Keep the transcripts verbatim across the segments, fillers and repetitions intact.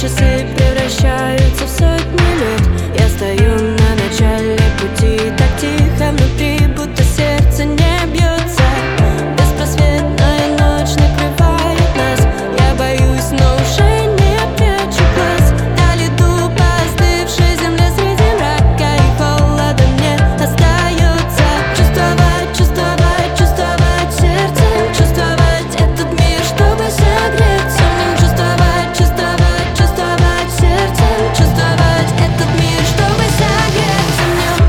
часы превращаются в сотни лет. Я стою на начале пути, так тихо внутри, будто сердце не бьется. Беспросветная ночь накрывает нас. Я боюсь, но уже не прячу глаз. Я лету по остывшей земле среди мрака, и холода мне остается. Чувствовать, чувствовать, чувствовать сердцем, чувствовать этот мир, чтобы согреться в нем. Чувствовать, чувствовать, чувствовать сердцем, чувствовать этот мир, чтобы согреться в нем.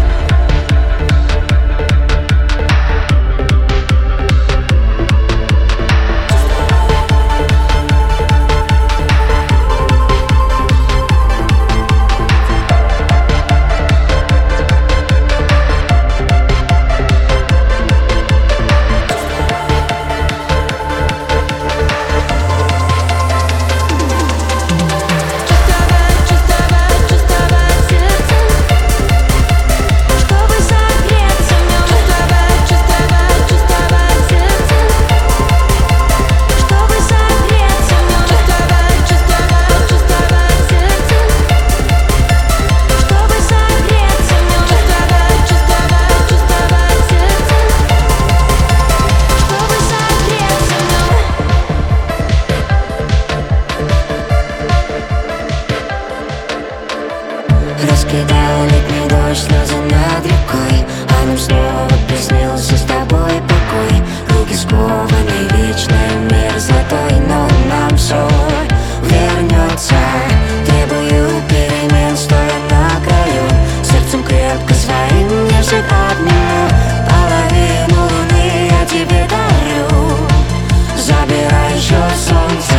Раскидал летний дождь, слезы над рекой, а нам снова приснился с тобой покой. Руки скованы, вечный мир золотой, но нам все вернется. Требую перемен, стоя на краю, сердцем крепко своим нежно обниму. Половину луны я тебе дарю, забирай еще солнце.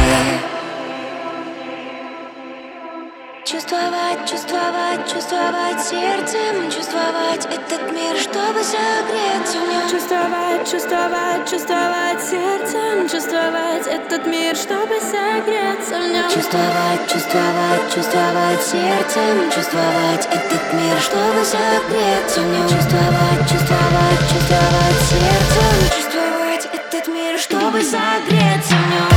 Чувствовать, чувствовать, чувствовать сердцем, чувствовать этот мир, чтобы согреться в нем. Чувствовать, чувствовать, чувствовать сердцем, чувствовать этот мир, чтобы согреться в нем. Чувствовать, чувствовать, чувствовать сердцем, чувствовать этот мир, чтобы согреться в нем. Чувствовать, чувствовать, чувствовать сердцем, Чувствовать этот мир, чтобы согреться в нем.